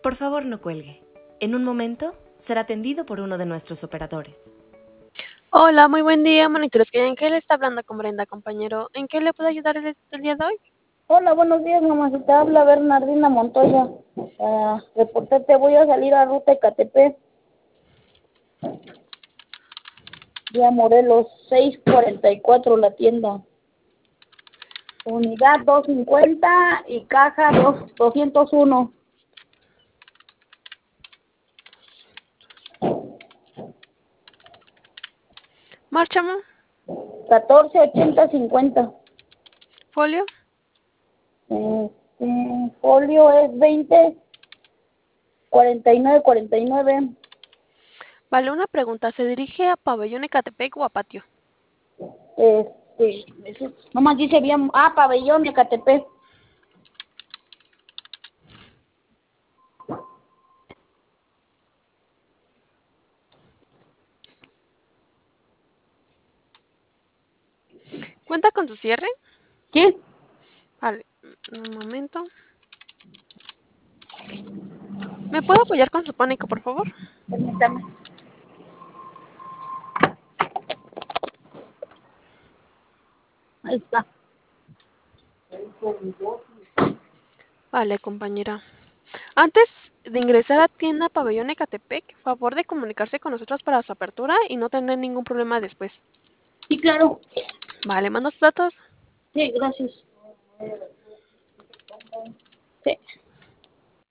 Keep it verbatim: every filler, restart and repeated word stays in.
Por favor, no cuelgue. En un momento será atendido por uno de nuestros operadores. Hola, muy buen día, monitores. ¿En qué le está hablando con Brenda, compañero? ¿En qué le puedo ayudar el, el día de hoy? Hola, buenos días, mamacita. Habla Bernardina Montoya. Uh, reportarte, voy a salir a Ruta Ecatepec. Vía Morelos, seis cuarenta y cuatro la tienda. Unidad doscientos cincuenta y caja doscientos uno. Márchamo. catorce ochenta cincuenta. Folio. Este, folio es veinte cuarenta y nueve cuarenta y nueve. Vale, una pregunta. ¿Se dirige a Pabellón Ecatepec o a Patio? Este, eso, nomás dice bien. Ah, Pabellón Ecatepec. ¿Cuenta con su cierre? ¿Sí? Vale, un momento. ¿Me puedo apoyar con su pánico, por favor? Permítame. Ahí está. Vale, compañera. Antes de ingresar a tienda Pabellón Ecatepec, favor de comunicarse con nosotros para su apertura y no tener ningún problema después. Sí, claro. Vale, mando sus datos. Sí, gracias. Sí.